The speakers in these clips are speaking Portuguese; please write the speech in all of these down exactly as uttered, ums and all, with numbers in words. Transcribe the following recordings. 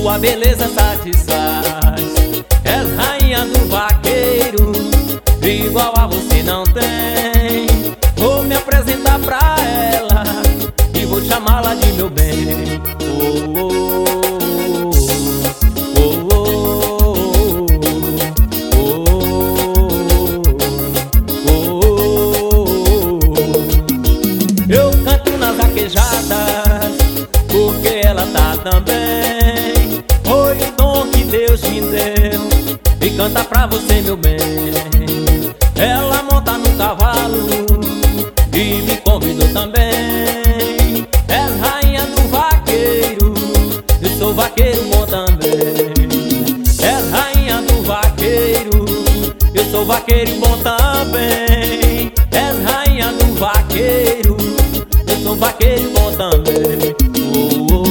sua beleza satisfaz. És rainha do vaqueiro, igual a você não tem. Vou me apresentar pra ela e vou chamá-la de meu bem. Oh, oh, oh, oh, oh, oh. Eu canto nas vaquejadas porque ela tá também. Foi o dom que Deus me deu e canta pra você, meu bem. Ela monta no cavalo e me convidou também. És rainha do vaqueiro, eu sou vaqueiro bom também. És rainha do vaqueiro, eu sou vaqueiro bom também. És rainha do vaqueiro, eu sou vaqueiro bom também. Oh, oh.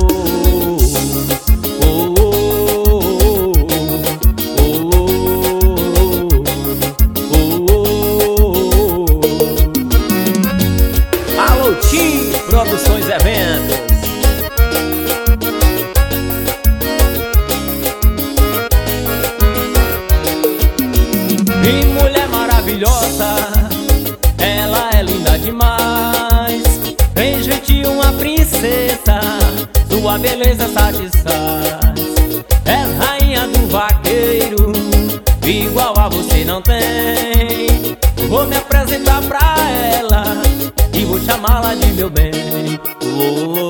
Produções e Eventos. E mulher maravilhosa, ela é linda demais. Tem jeitinho uma princesa, sua beleza satisfaz. É rainha do vaqueiro, igual a você não tem. Vou me apresentar pra ela e vou chamá-la de meu bem. Oh,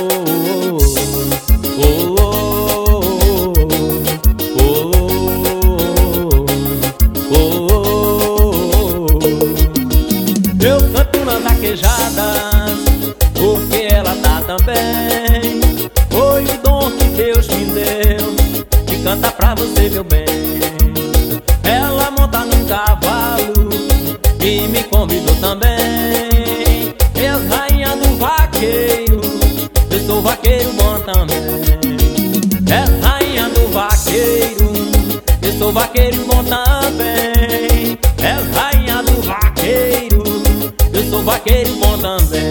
oh, oh, oh, oh, oh, oh. Eu canto nas vaquejadas porque ela tá também. Foi o dom que Deus me deu de cantar pra você, meu bem. Ela monta num cavalo e me convidou também. És rainha do vaqueiro, eu sou vaqueiro bom também. És rainha do vaqueiro, eu sou vaqueiro bom também. És rainha do vaqueiro, eu sou vaqueiro bom também.